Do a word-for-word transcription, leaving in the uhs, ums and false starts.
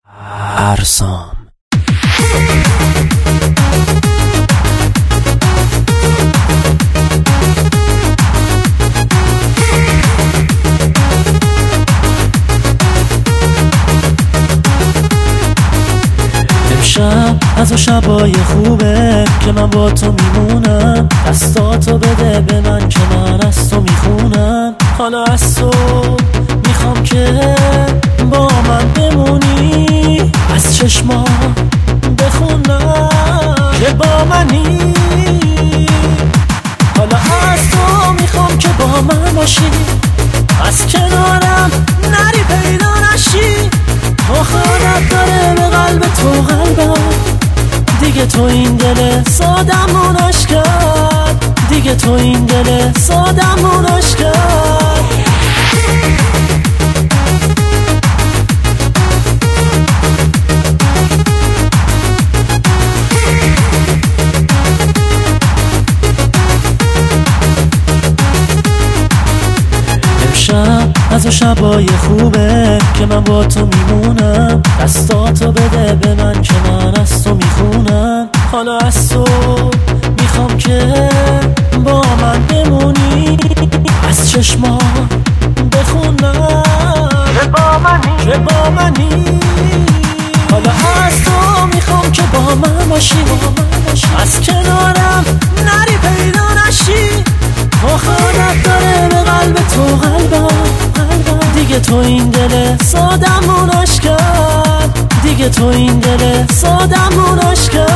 ارسام. امشب از اون شبای خوبه که من با تو میمونم، دستاتو بده به من که من از تو میخونم. حالا از تو میخوام که با من بمونی، از چشما بخونم که با منی. حالا از تو میخوام که با من باشی، از کنارم نری پیدا نشی. تو خودت داره به قلب تو قلبم، دیگه تو این دل سادمونش کرد، دیگه تو این دل سادمونش کرد. امشب از اون شبای خوبه که من با تو میمونم، دستاتو بده به من که من از تو میخونم. حالا از تو میخوام که با من بمونی، از چشما بخونم که با منی، که با منی. حالا از تو میخوام که با من باشی، از کنارم نری پیدا نشی. تو خودت داره به قلب تو قلبم، دیگه تو این دل سادمونش کرد، دیگه تو این دل سادمونش کرد.